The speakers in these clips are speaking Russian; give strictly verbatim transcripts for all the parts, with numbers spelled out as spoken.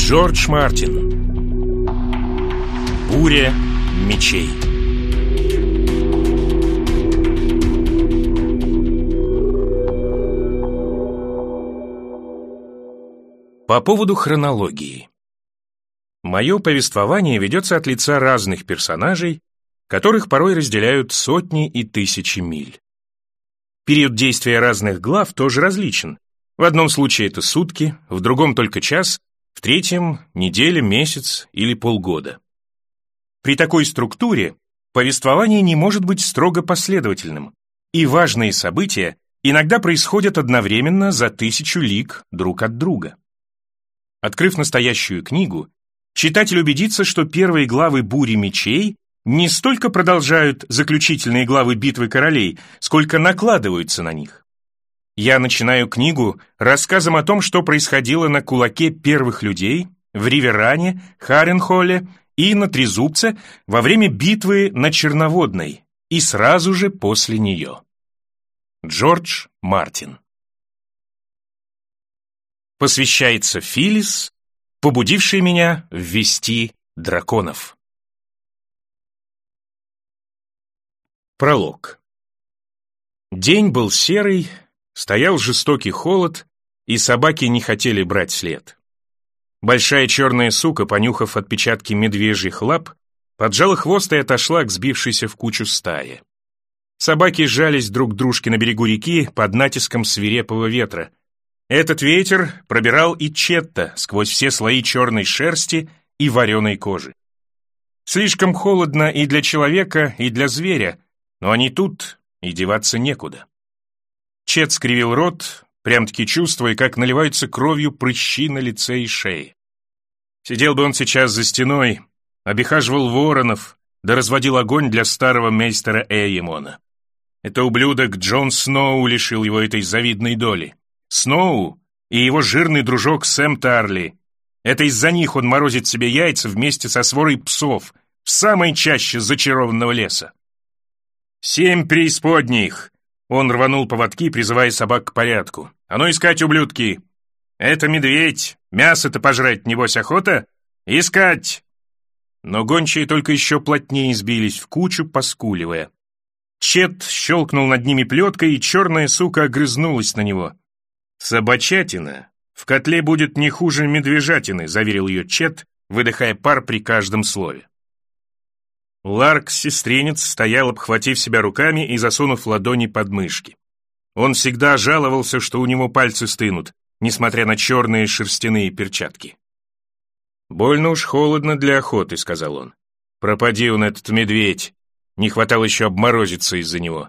Джордж Мартин. Буря мечей. По поводу хронологии. Мое повествование ведется от лица разных персонажей, которых порой разделяют сотни и тысячи миль. Период действия разных глав тоже различен. В одном случае это сутки, в другом только час, в третьем — неделя, месяц или полгода. При такой структуре повествование не может быть строго последовательным, и важные события иногда происходят одновременно за тысячу лиг друг от друга. Открыв настоящую книгу, читатель убедится, что первые главы «Бури мечей» не столько продолжают заключительные главы «Битвы королей», сколько накладываются на них. Я начинаю книгу рассказом о том, что происходило на кулаке первых людей, в Риверане, Харенхолле и на Трезубце во время битвы на Черноводной и сразу же после нее. Джордж Мартин. Посвящается Филлис, побудившей меня ввести драконов. Пролог. День был серый, стоял жестокий холод, и собаки не хотели брать след. Большая черная сука, понюхав отпечатки медвежьих лап, поджала хвост и отошла к сбившейся в кучу стае. Собаки сжались друг к дружке на берегу реки под натиском свирепого ветра. Этот ветер пробирал и Четта сквозь все слои черной шерсти и вареной кожи. Слишком холодно и для человека, и для зверя, но они тут, и деваться некуда. Чет скривил рот, прям-таки чувствуя, как наливаются кровью прыщи на лице и шее. Сидел бы он сейчас за стеной, обихаживал воронов, да разводил огонь для старого мейстера Эйемона. Это ублюдок Джон Сноу лишил его этой завидной доли. Сноу и его жирный дружок Сэм Тарли. Это из-за них он морозит себе яйца вместе со сворой псов в самой чаще зачарованного леса. «Семь преисподних!» Он рванул поводки, призывая собак к порядку. «А ну искать, ублюдки! Это медведь! Мясо-то пожрать, небось, охота? Искать!» Но гончие только еще плотнее сбились в кучу, поскуливая. Чет щелкнул над ними плеткой, и черная сука огрызнулась на него. «Собачатина в котле будет не хуже медвежатины», — заверил ее Чет, выдыхая пар при каждом слове. Ларк-сестренец стоял, обхватив себя руками и засунув ладони под мышки. Он всегда жаловался, что у него пальцы стынут, несмотря на черные шерстяные перчатки. «Больно уж холодно для охоты», — сказал он. «Пропади он, этот медведь, не хватало еще обморозиться из-за него».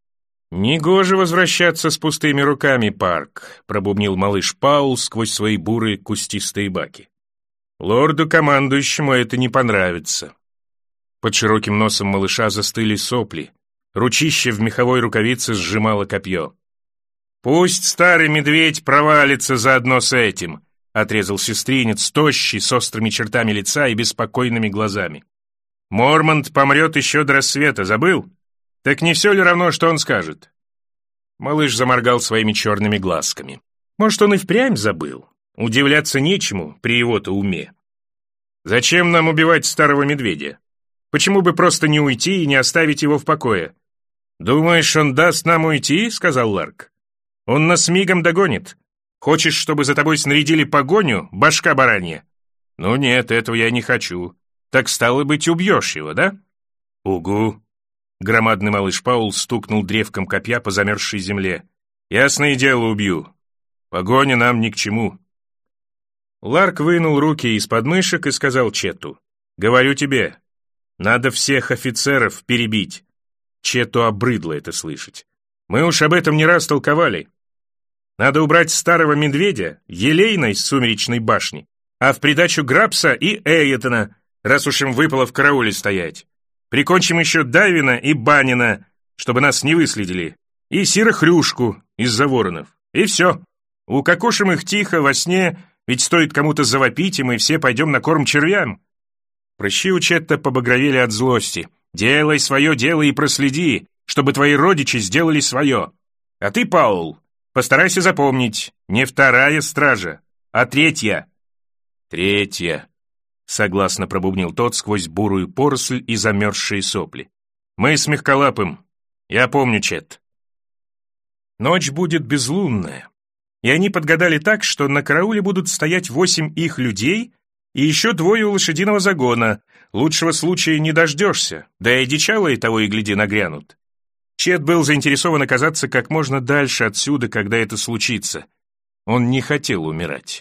«Негоже возвращаться с пустыми руками, Парк», — пробубнил малыш Паул сквозь свои бурые кустистые баки. «Лорду-командующему это не понравится». Под широким носом малыша застыли сопли. Ручище в меховой рукавице сжимало копье. «Пусть старый медведь провалится заодно с этим», — отрезал сестринец, тощий, с острыми чертами лица и беспокойными глазами. «Мормонт помрет еще до рассвета, забыл? Так не все ли равно, что он скажет?» Малыш заморгал своими черными глазками. Может, он и впрямь забыл. Удивляться нечему при его-то уме. «Зачем нам убивать старого медведя? Почему бы просто не уйти и не оставить его в покое?» «Думаешь, он даст нам уйти?» — сказал Ларк. «Он нас мигом догонит. Хочешь, чтобы за тобой снарядили погоню, башка баранья?» «Ну нет, этого я не хочу. Так стало быть, убьешь его, да?» «Угу». Громадный малыш Паул стукнул древком копья по замерзшей земле. «Ясное дело, убью. Погоня нам ни к чему». Ларк вынул руки из подмышек и сказал Чету: «Говорю тебе, надо всех офицеров перебить». Чету обрыдло это слышать. «Мы уж об этом не раз толковали. Надо убрать старого медведя, Елейна из Сумеречной башни, а в придачу Грабса и Эйетона, раз уж им выпало в карауле стоять. Прикончим еще Давина и Банина, чтобы нас не выследили, и Сирохрюшку из-за воронов. И все. Укокошим их тихо во сне, ведь стоит кому-то завопить, и мы все пойдем на корм червям». Прыщи у Четта побагровели от злости. «Делай свое дело и проследи, чтобы твои родичи сделали свое. А ты, Паул, постарайся запомнить, не вторая стража, а третья». Третья, согласно пробубнил тот сквозь бурую поросль и замерзшие сопли. Мы с Мягколапым. Я помню, Чет. Ночь будет безлунная, и они подгадали так, что на карауле будут стоять восемь их людей и еще двое у лошадиного загона. Лучшего случая не дождешься, да и одичалые того и гляди нагрянут. Чет был заинтересован оказаться как можно дальше отсюда, когда это случится. Он не хотел умирать.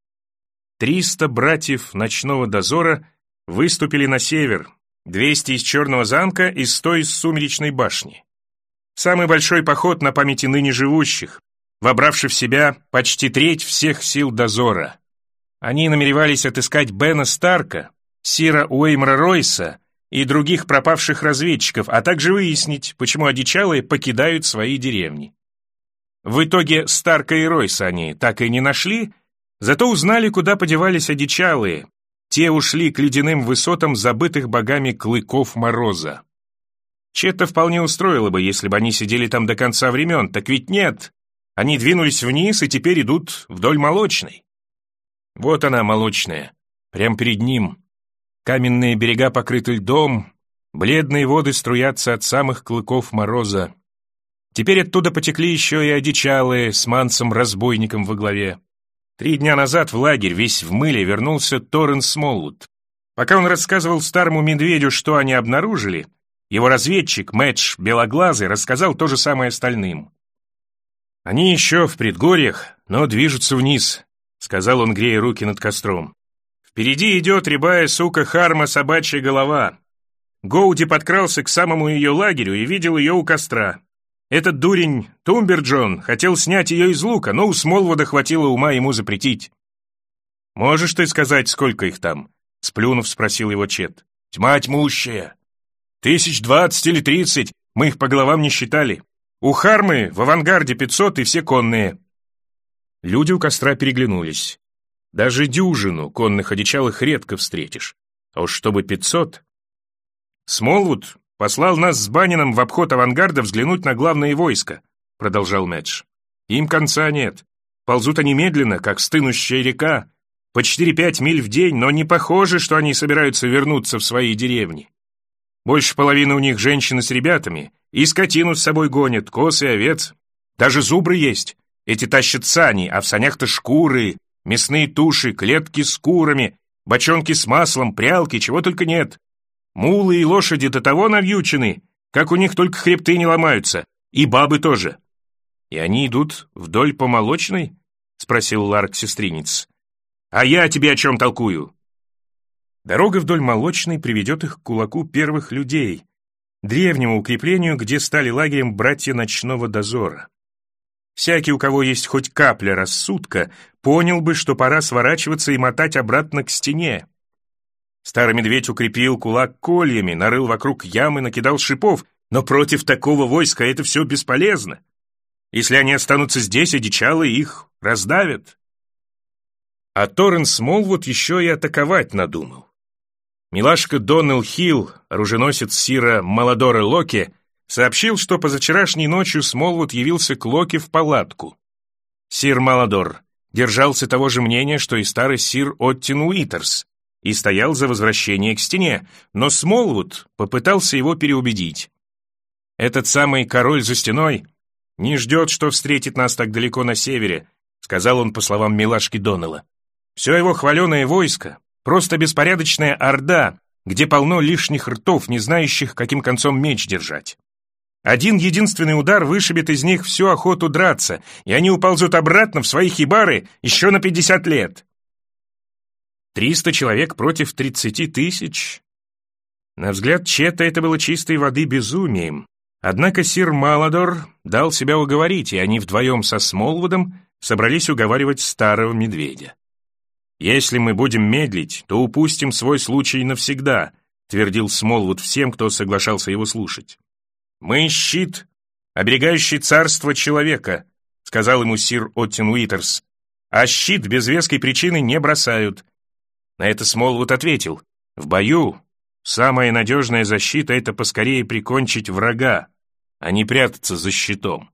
Триста братьев ночного дозора выступили на север, двести из Черного замка и сто из Сумеречной башни. Самый большой поход на памяти ныне живущих, вобравший в себя почти треть всех сил дозора. Они намеревались отыскать Бена Старка, Сира Уэймра Ройса и других пропавших разведчиков, а также выяснить, почему одичалые покидают свои деревни. В итоге Старка и Ройса они так и не нашли, зато узнали, куда подевались одичалые. Те ушли к ледяным высотам забытых богами клыков мороза. Чета вполне устроило бы, если бы они сидели там до конца времен, так ведь нет. Они двинулись вниз и теперь идут вдоль Молочной. Вот она, Молочная, прямо перед ним. Каменные берега покрыты льдом, бледные воды струятся от самых клыков мороза. Теперь оттуда потекли еще и одичалые с Мансом-разбойником во главе. Три дня назад в лагерь, весь в мыле, вернулся Торрен Смолвуд. Пока он рассказывал старому медведю, что они обнаружили, его разведчик, Мэтч Белоглазый, рассказал то же самое остальным. «Они еще в предгорьях, но движутся вниз», — сказал он, грея руки над костром. «Впереди идет рябая сука Харма Собачья Голова. Гоуди подкрался к самому ее лагерю и видел ее у костра. Этот дурень Тумберджон хотел снять ее из лука, но у Смолвуда хватило ума ему запретить». «Можешь ты сказать, сколько их там?» — сплюнув, спросил его Чет. «Тьма тьмущая. Тысяч двадцать или тридцать, мы их по головам не считали. У Хармы в авангарде пятьсот и все конные». Люди у костра переглянулись. Даже дюжину конных одичалых редко встретишь. А уж чтобы пятьсот... «Смолвуд послал нас с Баннином в обход авангарда взглянуть на главное войско», продолжал Мэдж. «Им конца нет. Ползут они медленно, как стынущая река, по четыре-пять миль в день, но не похоже, что они собираются вернуться в свои деревни. Больше половины у них женщины с ребятами, и скотину с собой гонят, коз и овец. Даже зубры есть. Эти тащат сани, а в санях-то шкуры, мясные туши, клетки с курами, бочонки с маслом, прялки, чего только нет. Мулы и лошади до того навьючены, как у них только хребты не ломаются, и бабы тоже». «И они идут вдоль по Молочной?» — спросил Ларк-сестринец. «А я тебе о чем толкую?» Дорога вдоль Молочной приведет их к кулаку первых людей, древнему укреплению, где стали лагерем братья ночного дозора. Всякий, у кого есть хоть капля рассудка, понял бы, что пора сворачиваться и мотать обратно к стене. Старый медведь укрепил кулак кольями, нарыл вокруг ямы, накидал шипов, но против такого войска это все бесполезно. Если они останутся здесь, одичалые их раздавят. А Торрен Смолвуд еще и атаковать надумал. Милашка Доннелл Хилл, оруженосец сира Маладора Локи, сообщил, что позавчерашней ночью Смолвуд явился к Локи в палатку. Сир Маладор держался того же мнения, что и старый сир Оттин Уитерс, и стоял за возвращение к стене, но Смолвуд попытался его переубедить. «Этот самый король за стеной не ждет, что встретит нас так далеко на севере», сказал он по словам милашки Доннелла. «Все его хваленое войско — просто беспорядочная орда, где полно лишних ртов, не знающих, каким концом меч держать. Один единственный удар вышибет из них всю охоту драться, и они уползут обратно в свои хибары еще на пятьдесят лет. Триста человек против тридцати тысяч? На взгляд Чета это было чистой воды безумием. Однако сир Маладор дал себя уговорить, и они вдвоем со Смолвудом собрались уговаривать старого медведя. «Если мы будем медлить, то упустим свой случай навсегда», твердил Смолвуд всем, кто соглашался его слушать. «Мы щит, оберегающий царство человека», сказал ему сир Оттин Уитерс, «а щит без веской причины не бросают». На это Смолвуд ответил: «В бою самая надежная защита — это поскорее прикончить врага, а не прятаться за щитом».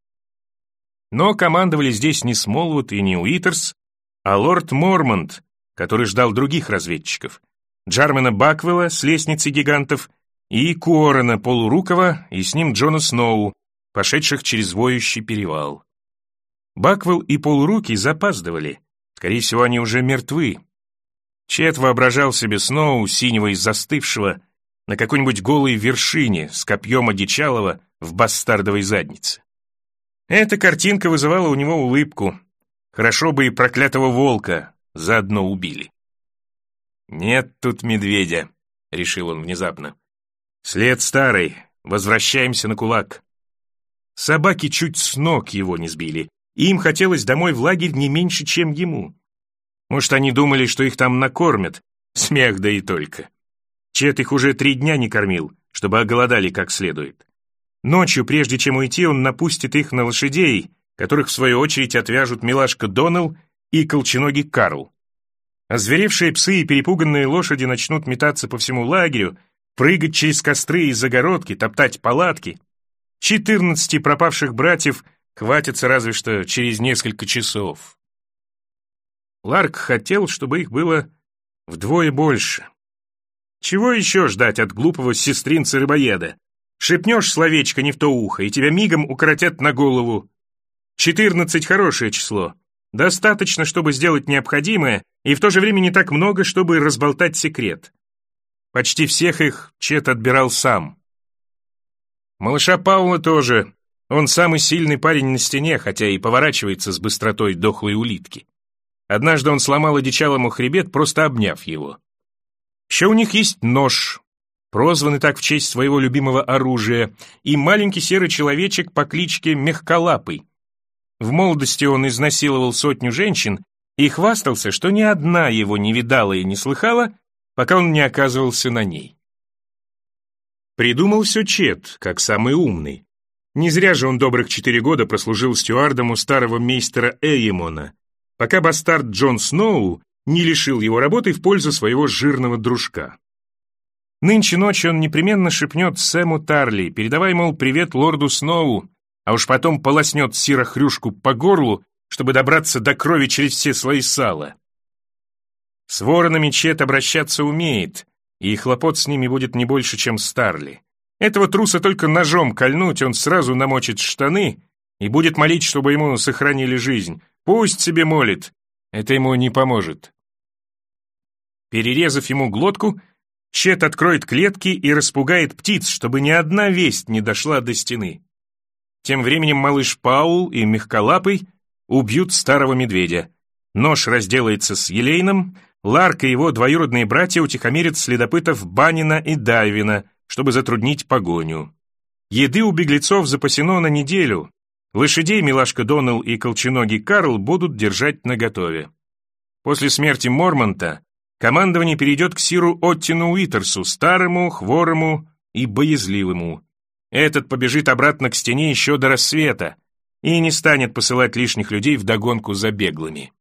Но командовали здесь не Смолвуд и не Уитерс, а лорд Мормонт, который ждал других разведчиков, Джармена Баквелла с лестницы гигантов и Куоррена Полурукова и с ним Джона Сноу, пошедших через воющий перевал. Баквелл и Полуруки запаздывали, скорее всего, они уже мертвы. Чет воображал себе Сноу, синего и застывшего, на какой-нибудь голой вершине с копьем одичалого в бастардовой заднице. Эта картинка вызывала у него улыбку. Хорошо бы и проклятого волка заодно убили. «Нет тут медведя», — решил он внезапно. «След старый, возвращаемся на кулак». Собаки чуть с ног его не сбили, и им хотелось домой в лагерь не меньше, чем ему. Может, они думали, что их там накормят, смех да и только. Чет их уже три дня не кормил, чтобы оголодали как следует. Ночью, прежде чем уйти, он напустит их на лошадей, которых в свою очередь отвяжут милашка Доннелл и колченогий Карл. Озверевшие псы и перепуганные лошади начнут метаться по всему лагерю, прыгать через костры и загородки, топтать палатки. Четырнадцати пропавших братьев хватится разве что через несколько часов. Ларк хотел, чтобы их было вдвое больше. Чего еще ждать от глупого сестринца-рыбоеда? Шепнешь словечко не в то ухо, и тебя мигом укоротят на голову. Четырнадцать — хорошее число. Достаточно, чтобы сделать необходимое, и в то же время не так много, чтобы разболтать секрет. Почти всех их Чет отбирал сам. Малыша Паула тоже. Он самый сильный парень на стене, хотя и поворачивается с быстротой дохлой улитки. Однажды он сломал одичалому хребет, просто обняв его. Еще у них есть нож, прозванный так в честь своего любимого оружия, и маленький серый человечек по кличке Мягколапый. В молодости он изнасиловал сотню женщин и хвастался, что ни одна его не видала и не слыхала, пока он не оказывался на ней. Придумал все Чет, как самый умный. Не зря же он добрых четыре года прослужил стюардом у старого мейстера Эйемона, пока бастард Джон Сноу не лишил его работы в пользу своего жирного дружка. Нынче ночью он непременно шепнет Сэму Тарли, передавай, мол, привет лорду Сноу, а уж потом полоснет Сира Хрюшку по горлу, чтобы добраться до крови через все слои сала. С воронами Чет обращаться умеет, и хлопот с ними будет не больше, чем с Тарли. Этого труса только ножом кольнуть, он сразу намочит штаны и будет молить, чтобы ему сохранили жизнь. Пусть себе молит, это ему не поможет. Перерезав ему глотку, Чет откроет клетки и распугает птиц, чтобы ни одна весть не дошла до стены. Тем временем малыш Паул и Мягколапый убьют старого медведя. Нож разделается с Елейном, Ларк и его двоюродные братья утихомирят следопытов Баннина и Дайвина, чтобы затруднить погоню. Еды у беглецов запасено на неделю. Лошадей милашка Доннелл и колченогий Карл будут держать наготове. После смерти Мормонта командование перейдет к сиру Оттину Уитерсу, старому, хворому и боязливому. Этот побежит обратно к стене еще до рассвета и не станет посылать лишних людей вдогонку за беглыми.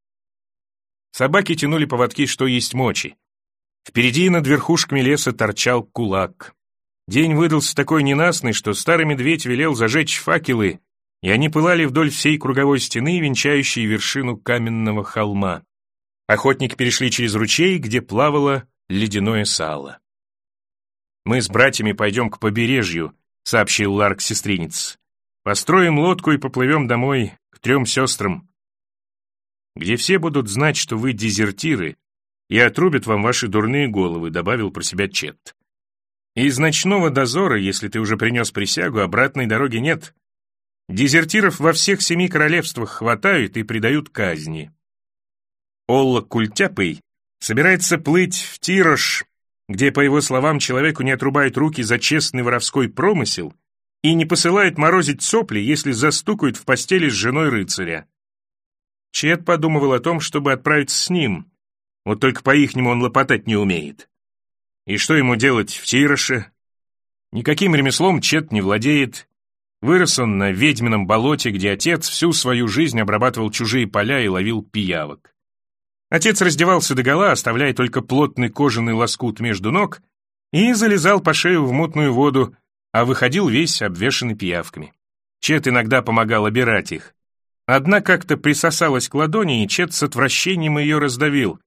Собаки тянули поводки, что есть мочи. Впереди над верхушками леса торчал кулак. День выдался такой ненастный, что старый медведь велел зажечь факелы, и они пылали вдоль всей круговой стены, венчающей вершину каменного холма. Охотники перешли через ручей, где плавало ледяное сало. «Мы с братьями пойдем к побережью», — сообщил Ларк сестринец. «Построим лодку и поплывем домой к трем сестрам, где все будут знать, что вы дезертиры, и отрубят вам ваши дурные головы», — добавил про себя Чет. «Из ночного дозора, если ты уже принес присягу, обратной дороги нет. Дезертиров во всех семи королевствах хватают и предают казни. Олла Культяпый собирается плыть в Тирош, где, по его словам, человеку не отрубают руки за честный воровской промысел и не посылают морозить сопли, если застукают в постели с женой рыцаря. Чет подумывал о том, чтобы отправиться с ним, вот только по-ихнему он лопотать не умеет. И что ему делать в Тироше? Никаким ремеслом Чет не владеет. Вырос он на ведьмином болоте, где отец всю свою жизнь обрабатывал чужие поля и ловил пиявок. Отец раздевался догола, оставляя только плотный кожаный лоскут между ног, и залезал по шею в мутную воду, а выходил весь обвешанный пиявками. Чет иногда помогал обирать их. Одна как-то присосалась к ладони, и Чет с отвращением ее раздавил.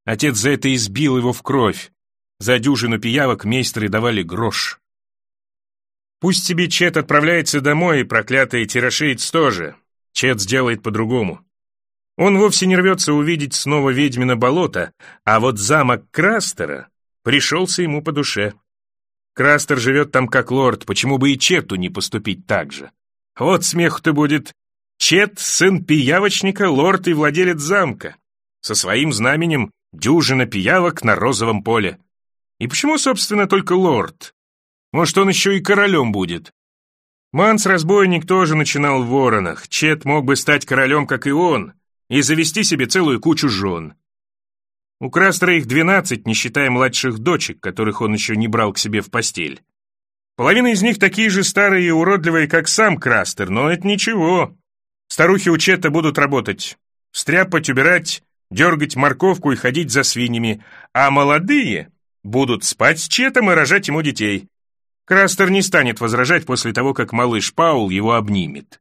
Отец за это избил его в кровь. За дюжину пиявок мейстеры давали грош. Пусть себе Чет отправляется домой, и проклятый тирошеец тоже. Чет сделает по-другому. Он вовсе не рвется увидеть снова ведьмино болото, а вот замок Крастера пришелся ему по душе. Крастер живет там как лорд, почему бы и Чету не поступить так же? Вот смеху-то будет. Чет, сын пиявочника, лорд и владелец замка. Со своим знаменем дюжина пиявок на розовом поле. И почему, собственно, только лорд? Может, он еще и королем будет? Манс-разбойник тоже начинал в Воронах. Чет мог бы стать королем, как и он, и завести себе целую кучу жен. У Крастера их двенадцать, не считая младших дочек, которых он еще не брал к себе в постель. Половина из них такие же старые и уродливые, как сам Крастер, но это ничего. Старухи у Чета будут работать, стряпать, убирать, дергать морковку и ходить за свиньями, а молодые будут спать с Четом и рожать ему детей. Крастер не станет возражать после того, как малыш Паул его обнимет.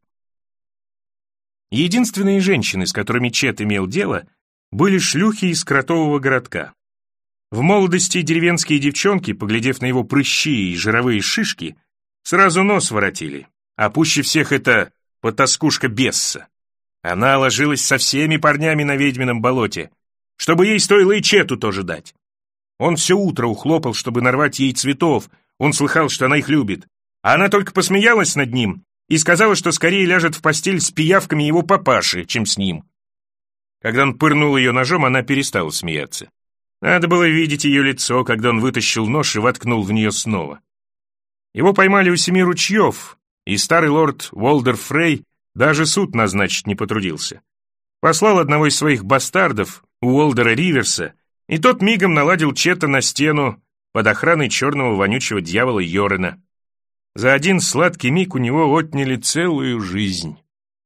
Единственные женщины, с которыми Чет имел дело, были шлюхи из кротового городка. В молодости деревенские девчонки, поглядев на его прыщи и жировые шишки, сразу нос воротили, а пуще всех это потаскушка Бесса. Она ложилась со всеми парнями на ведьмином болоте, чтобы ей стоило и Чету тоже дать. Он все утро ухлопал, чтобы нарвать ей цветов, он слыхал, что она их любит, а она только посмеялась над ним и сказала, что скорее ляжет в постель с пиявками его папаши, чем с ним. Когда он пырнул ее ножом, она перестала смеяться. Надо было видеть ее лицо, когда он вытащил нож и воткнул в нее снова. Его поймали у семи ручьев, и старый лорд Уолдер Фрей даже суд назначить не потрудился. Послал одного из своих бастардов, Уолдера Риверса, и тот мигом наладил Чета на стену под охраной черного вонючего дьявола Йорена. За один сладкий миг у него отняли целую жизнь.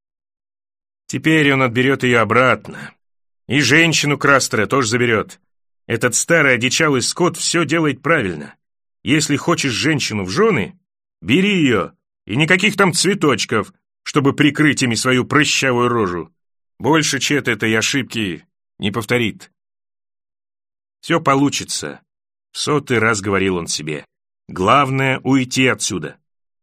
Теперь он отберет ее обратно. И женщину Крастера тоже заберет. Этот старый одичалый скот все делает правильно. Если хочешь женщину в жены, бери ее, и никаких там цветочков, чтобы прикрыть ими свою прыщавую рожу. Больше Чет этой ошибки не повторит. Все получится, в сотый раз говорил он себе. Главное — уйти отсюда.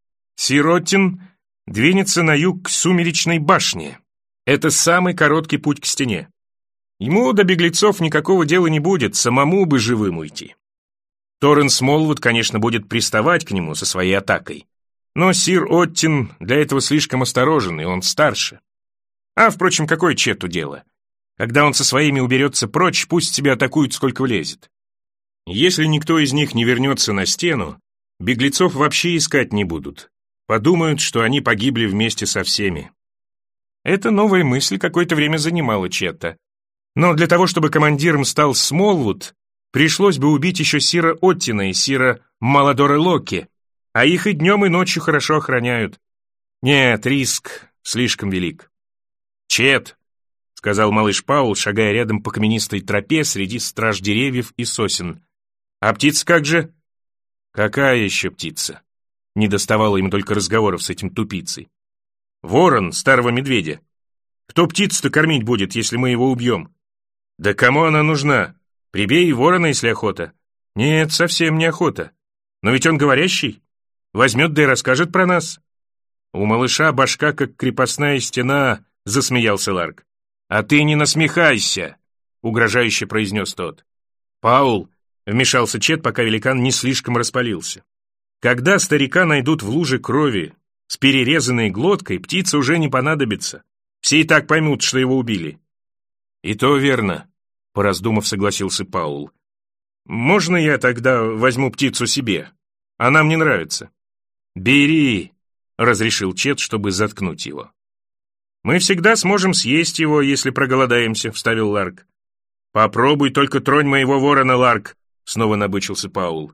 Сиротин двинется на юг к Сумеречной башне. Это самый короткий путь к стене. Ему до беглецов никакого дела не будет, самому бы живым уйти. Торрен Смолвуд, конечно, будет приставать к нему со своей атакой. Но сир Оттин для этого слишком осторожен, и он старше. А, впрочем, какое Чету дело? Когда он со своими уберется прочь, пусть тебя атакуют, сколько влезет. Если никто из них не вернется на стену, беглецов вообще искать не будут. Подумают, что они погибли вместе со всеми. Эта новая мысль какое-то время занимала Чета. Но для того, чтобы командиром стал Смолвуд, пришлось бы убить еще сира Оттина и сира Маладора Локи, а их и днем, и ночью хорошо охраняют. Нет, риск слишком велик. «Чет», — сказал малыш Паул, шагая рядом по каменистой тропе среди страж деревьев и сосен. «А птица как же?» «Какая еще птица?» Не доставало ему только разговоров с этим тупицей. «Ворон старого медведя. Кто птицу-то кормить будет, если мы его убьем?» «Да кому она нужна? Прибей ворона, если охота». «Нет, совсем не охота. Но ведь он говорящий. Возьмет да и расскажет про нас». «У малыша башка, как крепостная стена», — засмеялся Ларк. «А ты не насмехайся», — угрожающе произнес тот. «Паул», — вмешался Чет, пока великан не слишком распалился. «Когда старика найдут в луже крови с перерезанной глоткой, птица уже не понадобится. Все и так поймут, что его убили». «И то верно», — пораздумав, согласился Паул. «Можно я тогда возьму птицу себе? Она мне нравится». «Бери», — разрешил Чет, чтобы заткнуть его. «Мы всегда сможем съесть его, если проголодаемся», — вставил Ларк. «Попробуй только тронь моего ворона, Ларк», — снова набычился Паул.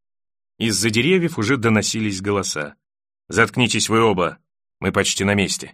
Из-за деревьев уже доносились голоса. «Заткнитесь вы оба, мы почти на месте».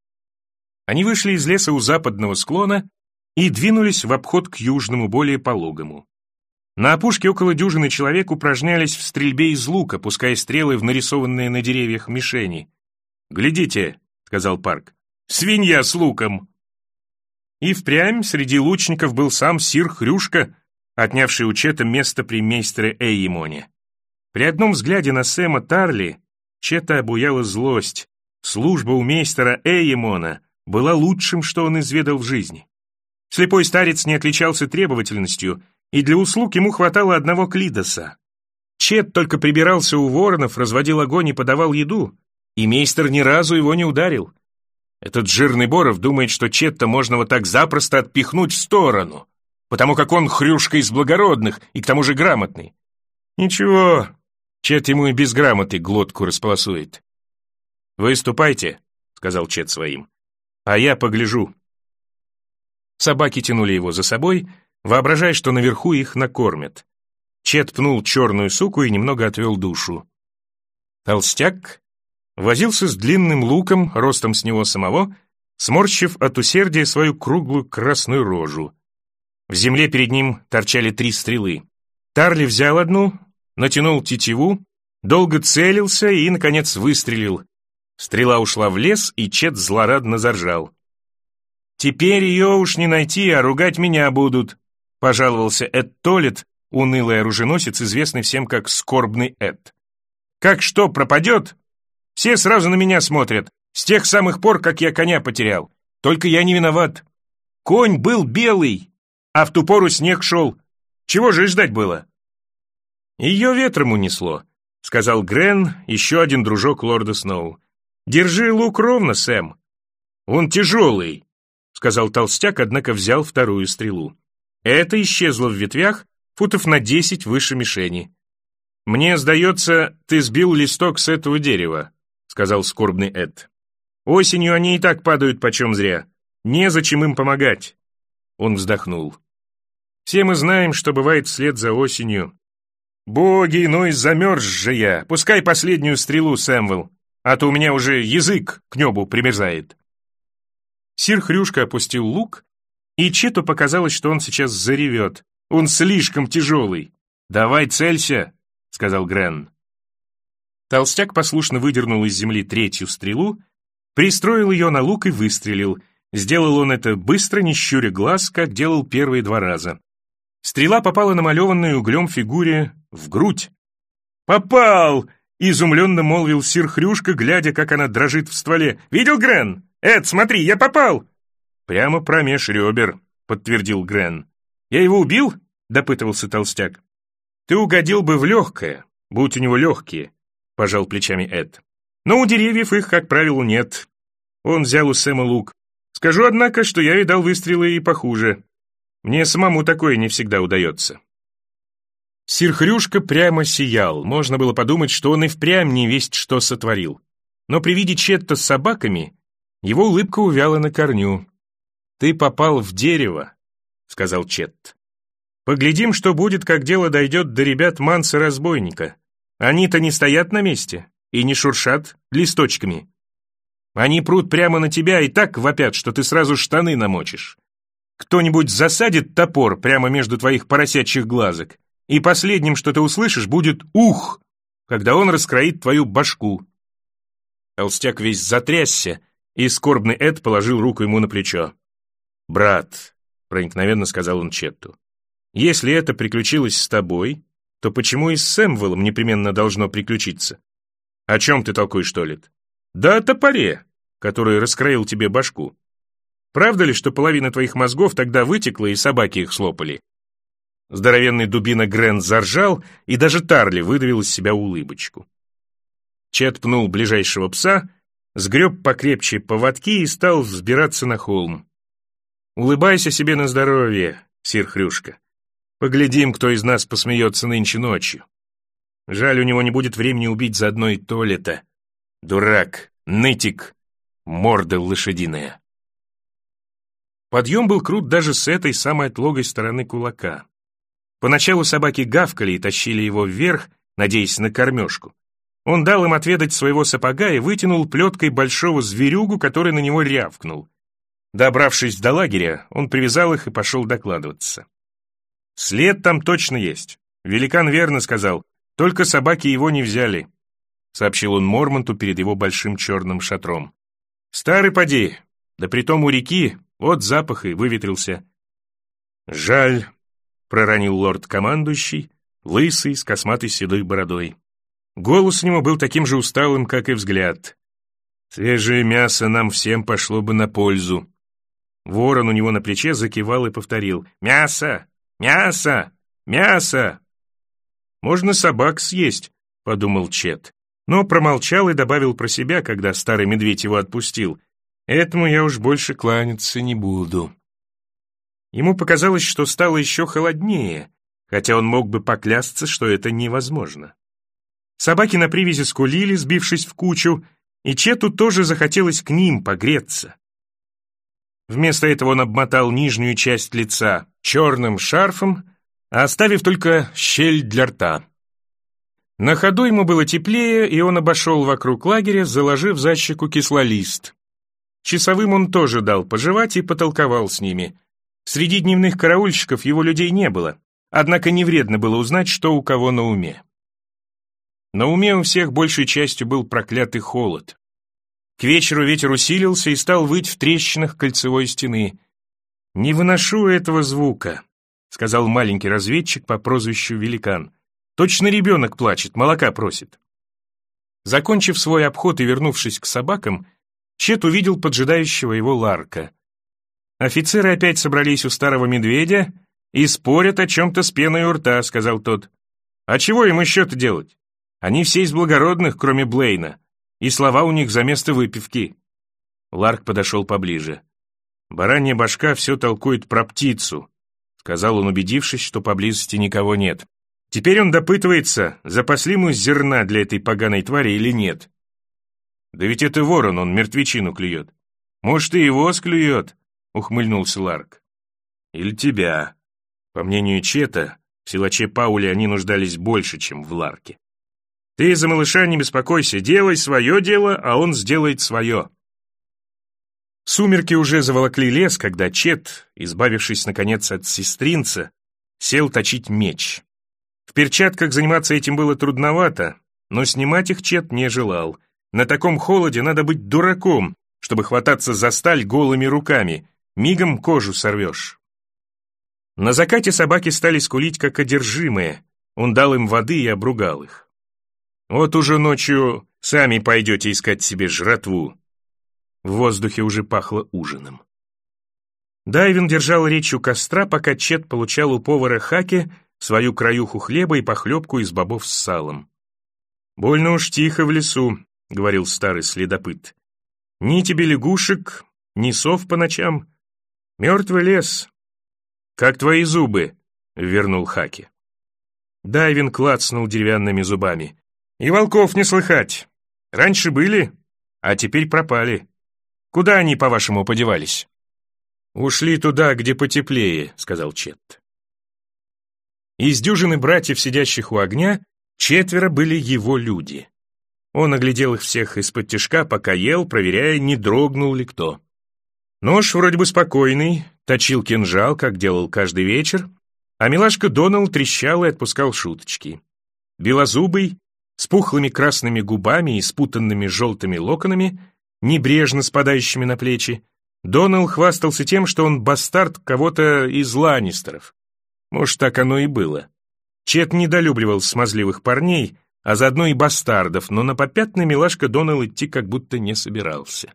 Они вышли из леса у западного склона и двинулись в обход к южному, более пологому. На опушке около дюжины человек упражнялись в стрельбе из лука, пуская стрелы в нарисованные на деревьях мишени. «Глядите», — сказал Парк, — «свинья с луком». И впрямь среди лучников был сам сир Хрюшка, отнявший у Чета место при мейстере Эйемоне. При одном взгляде на Сэма Тарли Чета обуяла злость. Служба у мейстера Эйемона была лучшим, что он изведал в жизни. Слепой старец не отличался требовательностью, и для услуг ему хватало одного клидоса. Чет только прибирался у воронов, разводил огонь и подавал еду, и мейстер ни разу его не ударил. Этот жирный Боров думает, что Четта можно вот так запросто отпихнуть в сторону, потому как он Хрюшка из благородных и к тому же грамотный. Ничего, Чет ему и без грамоты глотку располосует. «Вы ступайте», — сказал Чет своим, — «а я погляжу». Собаки тянули его за собой, воображая, что наверху их накормят. Чет пнул черную суку и немного отвел душу. Толстяк возился с длинным луком, ростом с него самого, сморщив от усердия свою круглую красную рожу. В земле перед ним торчали три стрелы. Тарли взял одну, натянул тетиву, долго целился и, наконец, выстрелил. Стрела ушла в лес, и Чет злорадно заржал. «Теперь ее уж не найти, а ругать меня будут», — пожаловался Эд Толлет, унылый оруженосец, известный всем как Скорбный Эд. «Как что пропадет? Все сразу на меня смотрят, с тех самых пор, как я коня потерял. Только я не виноват. Конь был белый, а в ту пору снег шел. Чего же и ждать было?» «Ее ветром унесло», — сказал Грен, еще один дружок лорда Сноу. «Держи лук ровно, Сэм». «Он тяжелый», — сказал толстяк, однако взял вторую стрелу. Это исчезло в ветвях, футов на десять выше мишени. «Мне сдается, ты сбил листок с этого дерева», — сказал Скорбный Эд. «Осенью они и так падают почем зря. Незачем им помогать». Он вздохнул. «Все мы знаем, что бывает вслед за осенью. Боги, ну и замерз же я. Пускай последнюю стрелу, Сэмвелл, а то у меня уже язык к небу примерзает». Сир Хрюшка опустил лук, и Чету показалось, что он сейчас заревет. Он слишком тяжелый. «Давай целься», — сказал Грен. Толстяк послушно выдернул из земли третью стрелу, пристроил ее на лук и выстрелил. Сделал он это быстро, не щуря глаз, как делал первые два раза. Стрела попала намалеванной углем фигуре в грудь. «Попал!» — изумленно молвил сир Хрюшка, глядя, как она дрожит в стволе. «Видел, Грен? Эд, смотри, я попал!» «Прямо промеж ребер», — подтвердил Грен. «Я его убил?» — допытывался толстяк. «Ты угодил бы в легкое, будь у него легкие», — пожал плечами Эд. «Но у деревьев их, как правило, нет». Он взял у Сэма лук. «Скажу, однако, что я видал выстрелы и похуже. Мне самому такое не всегда удается». Сир Хрюшка прямо сиял. Можно было подумать, что он и впрямь не весть что сотворил. Но при виде Четта с собаками его улыбка увяла на корню. «Ты попал в дерево», — сказал Чет. «Поглядим, что будет, как дело дойдет до ребят Манса-разбойника. Они-то не стоят на месте и не шуршат листочками. Они прут прямо на тебя и так вопят, что ты сразу штаны намочишь. Кто-нибудь засадит топор прямо между твоих поросячьих глазок, и последним, что ты услышишь, будет «ух», когда он раскроит твою башку». Толстяк весь затрясся, и Скорбный Эд положил руку ему на плечо. «Брат», — проникновенно сказал он Четту, — «если это приключилось с тобой, то почему и с Сэмвеллом непременно должно приключиться? О чем ты толкуешь, Толлет? Да о топоре, который раскроил тебе башку. Правда ли, что половина твоих мозгов тогда вытекла, и собаки их слопали?» Здоровенный дубина Грен заржал, и даже Тарли выдавил из себя улыбочку. Чет пнул ближайшего пса, сгреб покрепче поводки и стал взбираться на холм. «Улыбайся себе на здоровье, сир Хрюшка. Поглядим, кто из нас посмеется нынче ночью. Жаль, у него не будет времени убить заодно и Толлета. Дурак, нытик, морда лошадиная». Подъем был крут даже с этой самой отлогой стороны кулака. Поначалу собаки гавкали и тащили его вверх, надеясь на кормежку. Он дал им отведать своего сапога и вытянул плеткой большого зверюгу, который на него рявкнул. Добравшись до лагеря, он привязал их и пошел докладываться. «След там точно есть. Великан верно сказал, только собаки его не взяли», — сообщил он Мормонту перед его большим черным шатром. «Старый поди, да притом у реки, вот запах и выветрился. «Жаль», — проронил лорд-командующий, лысый, с косматой седой бородой. Голос у него был таким же усталым, как и взгляд. «Свежее мясо нам всем пошло бы на пользу». Ворон у него на плече закивал и повторил: «Мясо! Мясо! Мясо!» «Можно собак съесть», — подумал Чет, но промолчал и добавил про себя, когда старый медведь его отпустил: «Этому я уж больше кланяться не буду». Ему показалось, что стало еще холоднее, хотя он мог бы поклясться, что это невозможно. Собаки на привязи скулили, сбившись в кучу, и Чету тоже захотелось к ним погреться. Вместо этого он обмотал нижнюю часть лица черным шарфом, оставив только щель для рта. На ходу ему было теплее, и он обошел вокруг лагеря, заложив за щеку кислолист. Часовым он тоже дал пожевать и потолковал с ними. Среди дневных караульщиков его людей не было, однако не вредно было узнать, что у кого на уме. На уме у всех большей частью был проклятый холод. К вечеру ветер усилился и стал выть в трещинах кольцевой стены. «Не выношу этого звука», — сказал маленький разведчик по прозвищу Великан. «Точно ребенок плачет, молока просит». Закончив свой обход и вернувшись к собакам, Чет увидел поджидающего его Ларка. «Офицеры опять собрались у старого медведя и спорят о чем-то с пеной у рта», — сказал тот. «А чего им еще-то делать? Они все из благородных, кроме Блейна, и слова у них за место выпивки». Ларк подошел поближе. «Баранья башка все толкует про птицу», — сказал он, убедившись, что поблизости никого нет. «Теперь он допытывается, запасли мы зерна для этой поганой твари или нет». «Да ведь это ворон, он мертвечину клюет». «Может, и его склюет», — ухмыльнулся Ларк. «Или тебя». По мнению Чета, в силаче Пауле они нуждались больше, чем в Ларке. «Ты за малыша не беспокойся, делай свое дело, а он сделает свое». Сумерки уже заволокли лес, когда Чет, избавившись, наконец, от сестринца, сел точить меч. В перчатках заниматься этим было трудновато, но снимать их Чет не желал. На таком холоде надо быть дураком, чтобы хвататься за сталь голыми руками, мигом кожу сорвешь. На закате собаки стали скулить как одержимые, он дал им воды и обругал их. «Вот уже ночью сами пойдете искать себе жратву». В воздухе уже пахло ужином. Дайвин держал речь у костра, пока Чет получал у повара Хаки свою краюху хлеба и похлебку из бобов с салом. «Больно уж тихо в лесу», — говорил старый следопыт. «Ни тебе лягушек, ни сов по ночам. Мертвый лес». «Как твои зубы?» — вернул Хаки. Дайвин клацнул деревянными зубами. «И волков не слыхать. Раньше были, а теперь пропали. Куда они, по-вашему, подевались?» «Ушли туда, где потеплее», — сказал Чет. Из дюжины братьев, сидящих у огня, четверо были его люди. Он оглядел их всех из-под тишка, пока ел, проверяя, не дрогнул ли кто. Нож вроде бы спокойный, точил кинжал, как делал каждый вечер, а милашка Доналл трещал и отпускал шуточки. Белозубый, с пухлыми красными губами и спутанными желтыми локонами, небрежно спадающими на плечи, Доналл хвастался тем, что он бастард кого-то из Ланнистеров. Может, так оно и было. Чет недолюбливал смазливых парней, а заодно и бастардов, но на попятный милашка Доналл идти как будто не собирался.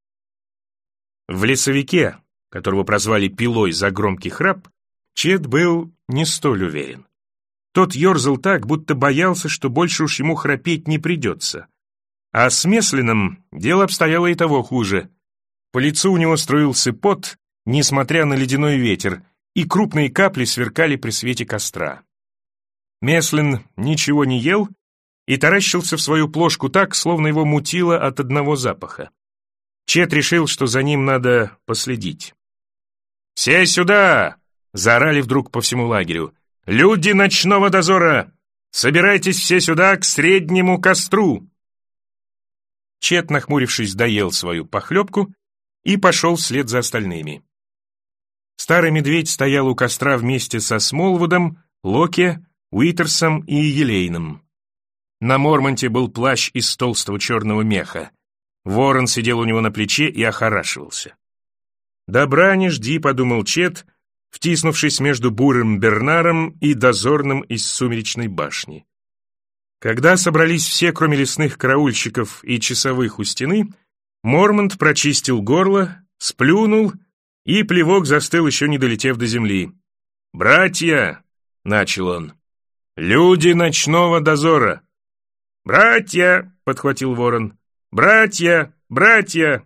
В лесовике, которого прозвали Пилой за громкий храп, Чет был не столь уверен. Тот ерзал так, будто боялся, что больше уж ему храпеть не придется. А с Меслином дело обстояло и того хуже. По лицу у него струился пот, несмотря на ледяной ветер, и крупные капли сверкали при свете костра. Меслин ничего не ел и таращился в свою плошку так, словно его мутило от одного запаха. Чет решил, что за ним надо последить. «Все сюда!» — заорали вдруг по всему лагерю. «Люди ночного дозора! Собирайтесь все сюда, к среднему костру!» Чет, нахмурившись, доел свою похлебку и пошел вслед за остальными. Старый медведь стоял у костра вместе со Смолвудом, Локи, Уитерсом и Елейном. На Мормонте был плащ из толстого черного меха. Ворон сидел у него на плече и охорашивался. «Добра не жди», — подумал Чет, втиснувшись между бурым Бернаром и дозорным из сумеречной башни. Когда собрались все, кроме лесных караульщиков и часовых у стены, Мормонт прочистил горло, сплюнул, и плевок застыл, еще не долетев до земли. «Братья!» — начал он. «Люди ночного дозора!» «Братья!» — подхватил ворон. «Братья! Братья!»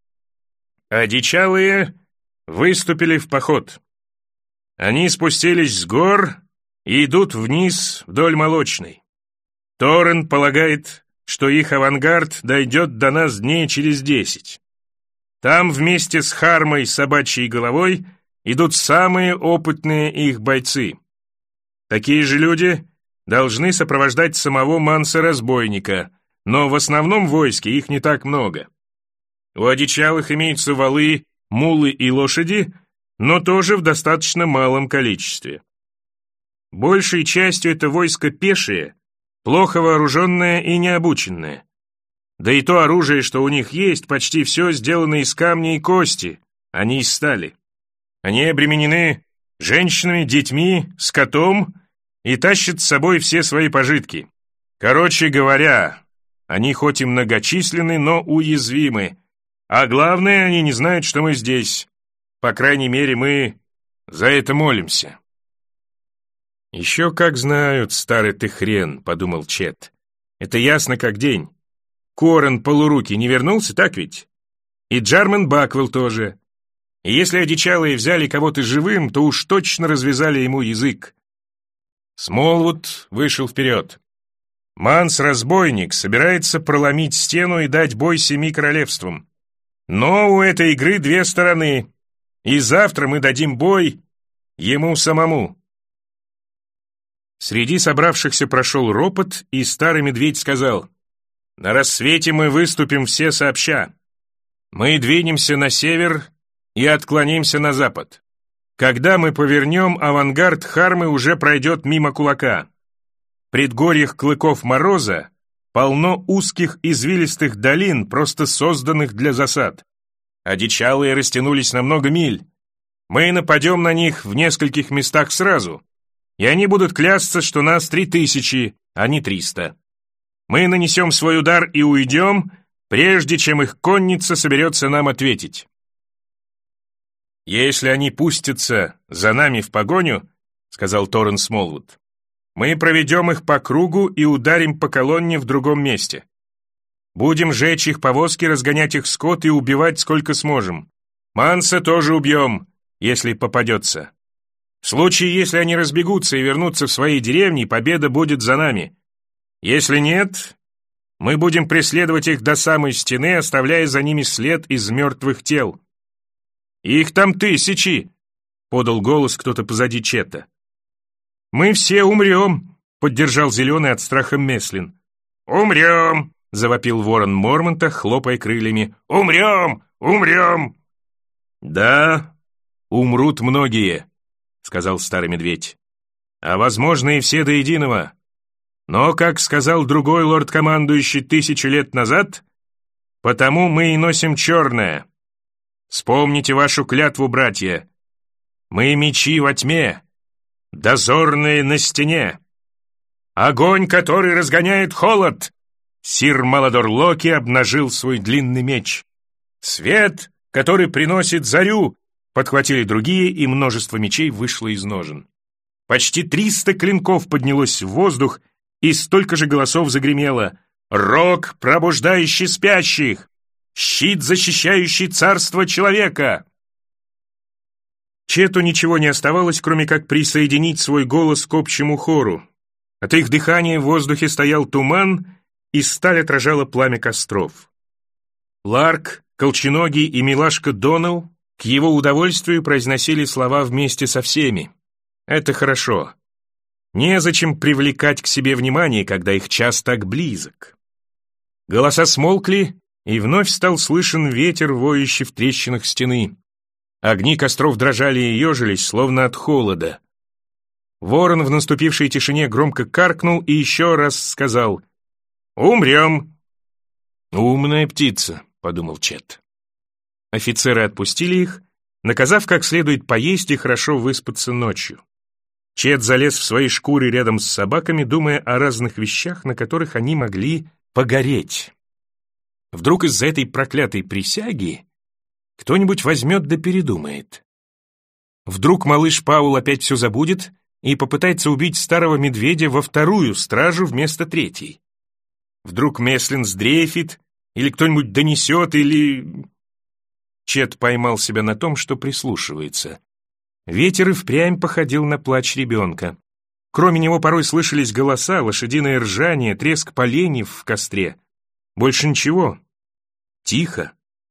Одичалые выступили в поход. Они спустились с гор и идут вниз вдоль Молочной. Торрен полагает, что их авангард дойдет до нас дней через десять. Там вместе с Хармой собачьей головой идут самые опытные их бойцы. Такие же люди должны сопровождать самого Манса-разбойника, но в основном войске их не так много. У одичалых имеются валы, мулы и лошади, но тоже в достаточно малом количестве. Большей частью это войско пешее, плохо вооруженное и необученное. Да и то оружие, что у них есть, почти все сделано из камня и кости, а не из стали. Они обременены женщинами, детьми, скотом и тащат с собой все свои пожитки. Короче говоря, они хоть и многочисленны, но уязвимы. А главное, они не знают, что мы здесь. По крайней мере, мы за это молимся. «Еще как знают, старый ты хрен», — подумал Чет. «Это ясно как день. Корен полурукий не вернулся, так ведь? И Джармен Баквелл тоже. И если одичалые взяли кого-то живым, то уж точно развязали ему язык». Смолвуд вышел вперед. «Манс-разбойник собирается проломить стену и дать бой семи королевствам. Но у этой игры две стороны, и завтра мы дадим бой ему самому». Среди собравшихся прошел ропот, и старый медведь сказал: «На рассвете мы выступим все сообща. Мы двинемся на север и отклонимся на запад. Когда мы повернем, авангард Хармы уже пройдет мимо кулака. В предгорьях Клыков Мороза полно узких извилистых долин, просто созданных для засад. Одичалые растянулись на много миль. Мы нападем на них в нескольких местах сразу, и они будут клясться, что нас три тысячи, а не триста. Мы нанесем свой удар и уйдем, прежде чем их конница соберется нам ответить. Если они пустятся за нами в погоню, — сказал Торрен Смолвуд, — мы проведем их по кругу и ударим по колонне в другом месте. Будем жечь их повозки, разгонять их скот и убивать сколько сможем. Манса тоже убьем, если попадется. В случае, если они разбегутся и вернутся в свои деревни, победа будет за нами. Если нет, мы будем преследовать их до самой стены, оставляя за ними след из мертвых тел». «Их там тысячи!» — подал голос кто-то позади Чета. «Мы все умрем!» — поддержал зеленый от страха Меслин. «Умрем!» — завопил ворон Мормонта, хлопая крыльями. «Умрем! Умрем!» «Да, умрут многие», — сказал старый медведь. «А возможно и все до единого. Но, как сказал другой лорд-командующий тысячу лет назад, потому мы и носим черное. Вспомните вашу клятву, братья. Мы мечи во тьме, дозорные на стене. Огонь, который разгоняет холод!» Сир Маладор Локи обнажил свой длинный меч. «Свет, который приносит зарю!» Подхватили другие, и множество мечей вышло из ножен. Почти триста клинков поднялось в воздух, и столько же голосов загремело. «Рог, пробуждающий спящих! Щит, защищающий царство человека!» Чету ничего не оставалось, кроме как присоединить свой голос к общему хору. От их дыхания в воздухе стоял туман, и сталь отражала пламя костров. Ларк, Колченогий и милашка Донал к его удовольствию произносили слова вместе со всеми. Это хорошо. Незачем привлекать к себе внимание, когда их час так близок. Голоса смолкли, и вновь стал слышен ветер, воющий в трещинах стены. Огни костров дрожали и ежились, словно от холода. Ворон в наступившей тишине громко каркнул и еще раз сказал: «Умрем!» «Умная птица», — подумал Чет. Офицеры отпустили их, наказав как следует поесть и хорошо выспаться ночью. Чет залез в свои шкуры рядом с собаками, думая о разных вещах, на которых они могли погореть. Вдруг из-за этой проклятой присяги кто-нибудь возьмет да передумает. Вдруг малыш Паул опять все забудет и попытается убить старого медведя во вторую стражу вместо третьей. Вдруг Меслин сдрейфит, или кто-нибудь донесет, или... Чет поймал себя на том, что прислушивается. Ветер и впрямь походил на плач ребенка. Кроме него порой слышались голоса, лошадиное ржание, треск поленьев в костре. Больше ничего. Тихо.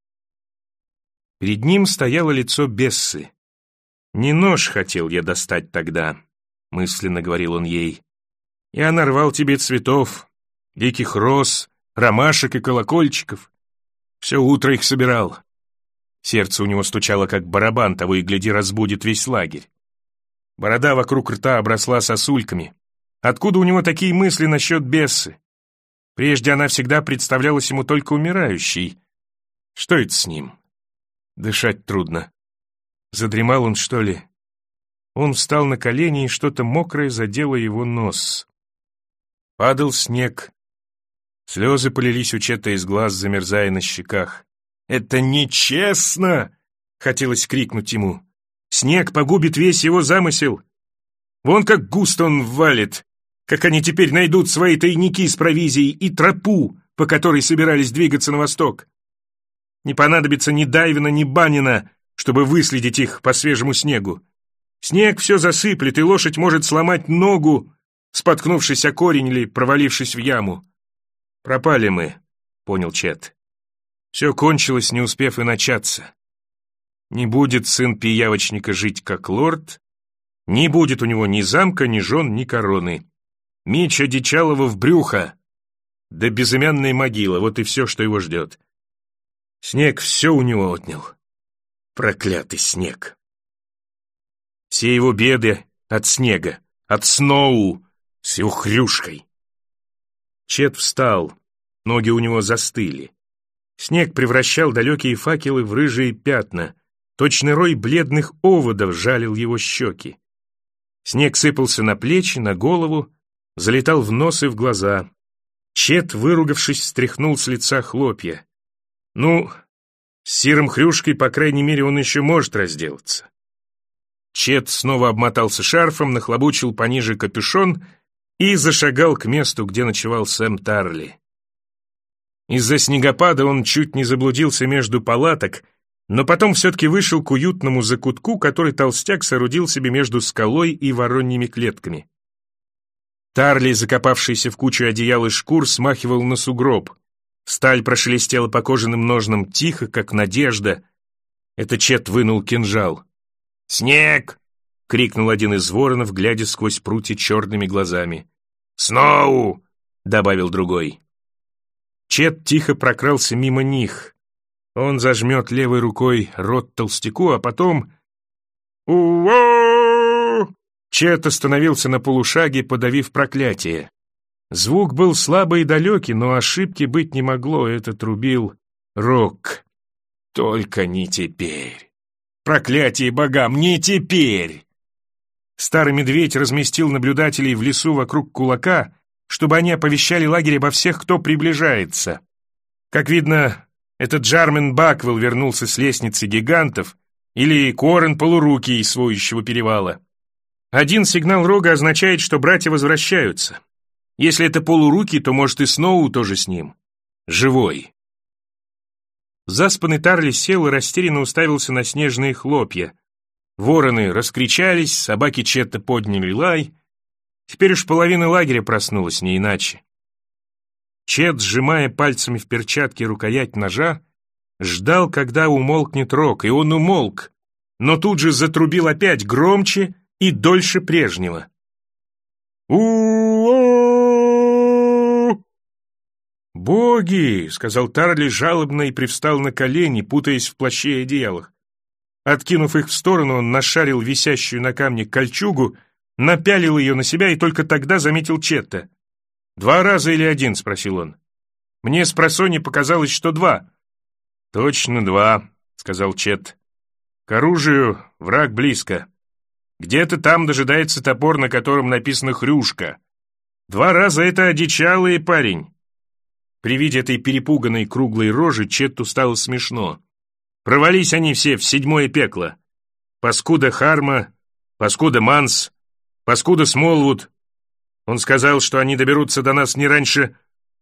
Перед ним стояло лицо Бессы. «Не нож хотел я достать тогда», — мысленно говорил он ей. «Я нарвал тебе цветов, диких роз, ромашек и колокольчиков. Все утро их собирал». Сердце у него стучало, как барабан, того и гляди разбудит весь лагерь. Борода вокруг рта обросла сосульками. Откуда у него такие мысли насчет Бессы? Прежде она всегда представлялась ему только умирающей. Что это с ним? Дышать трудно. Задремал он, что ли? Он встал на колени, и что-то мокрое задело его нос. Падал снег. Слезы полились у Чета из глаз, замерзая на щеках. «Это нечестно!» — хотелось крикнуть ему. «Снег погубит весь его замысел. Вон как густо он валит, как они теперь найдут свои тайники с провизией и тропу, по которой собирались двигаться на восток. Не понадобится ни Дайвина, ни Банина, чтобы выследить их по свежему снегу. Снег все засыплет, и лошадь может сломать ногу, споткнувшись о корень или провалившись в яму. Пропали мы», — понял Чет. Все кончилось, не успев и начаться. Не будет сын пиявочника жить как лорд, не будет у него ни замка, ни жен, ни короны. Меч одичалого в брюхо, да безымянная могила, вот и все, что его ждет. Снег все у него отнял. Проклятый снег. Все его беды от снега, от Сноу с его хрюшкой. Чет встал, ноги у него застыли. Снег превращал далекие факелы в рыжие пятна. Точный рой бледных оводов жалил его щеки. Снег сыпался на плечи, на голову, залетал в нос и в глаза. Чет, выругавшись, стряхнул с лица хлопья. Ну, с сиром хрюшкой, по крайней мере, он еще может разделаться. Чет снова обмотался шарфом, нахлобучил пониже капюшон и зашагал к месту, где ночевал Сэм Тарли. Из-за снегопада он чуть не заблудился между палаток, но потом все-таки вышел к уютному закутку, который толстяк соорудил себе между скалой и вороньими клетками. Тарли, закопавшийся в кучу одеял и шкур, смахивал на сугроб. Сталь прошелестела по кожаным ножнам тихо, как надежда. Это Чет вынул кинжал. «Снег!» — крикнул один из воронов, глядя сквозь прутья черными глазами. «Сноу!» — добавил другой. Чет тихо прокрался мимо них. Он зажмет левой рукой рот толстяку, а потом... «У-о-о-о!» Чет остановился на полушаге, подавив проклятие. Звук был слабый и далекий, но ошибки быть не могло, это трубил Рок. Только не теперь. Проклятие богам, не теперь! Старый медведь разместил наблюдателей в лесу вокруг кулака, чтобы они оповещали лагерь обо всех, кто приближается. Как видно, этот Джармен Баквелл вернулся с лестницы гигантов или Корен Полурукий из Своющего перевала. Один сигнал рога означает, что братья возвращаются. Если это Полурукий, то, может, и Сноу тоже с ним. Живой. Заспанный Тарли сел и растерянно уставился на снежные хлопья. Вороны раскричались, собаки Чета подняли лай. Теперь уж половина лагеря проснулась, не иначе. Чет, сжимая пальцами в перчатке рукоять ножа, ждал, когда умолкнет рог, и он умолк, но тут же затрубил опять громче и дольше прежнего. «У-о-о-о!» «Боги!» — сказал Тарли жалобно и привстал на колени, путаясь в плаще и одеялах. Откинув их в сторону, он нашарил висящую на камне кольчугу, напялил ее на себя и только тогда заметил Четта. «Два раза или один?» — спросил он. «Мне с просонья показалось, что два». «Точно два», — сказал Чет. К оружию враг близко. Где-то там дожидается топор, на котором написано «Хрюшка». Два раза это одичалый парень. При виде этой перепуганной круглой рожи Четту стало смешно. Провались они все в седьмое пекло. Паскуда Харма, паскуда Манс, паскуда Смолвуд. Он сказал, что они доберутся до нас не раньше.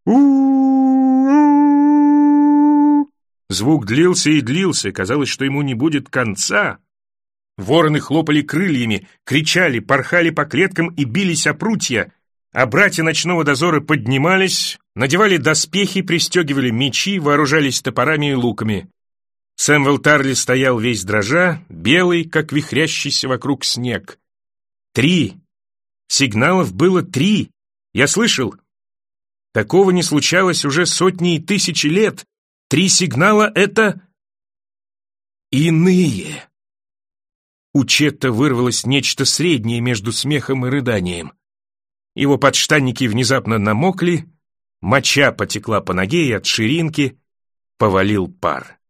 У-у-у-у. Звук длился и длился, казалось, что ему не будет конца. Вороны хлопали крыльями, кричали, порхали по клеткам и бились о прутья, а братья ночного дозора поднимались, надевали доспехи, пристегивали мечи, вооружались топорами и луками. Сэмвел Тарли стоял весь дрожа, белый, как вихрящийся вокруг снег. Три! Сигналов было три! Я слышал! Такого не случалось уже сотни и тысячи лет. Три сигнала — это... иные. У Четта вырвалось нечто среднее между смехом и рыданием. Его подштанники внезапно намокли, моча потекла по ноге, и от ширинки повалил пар.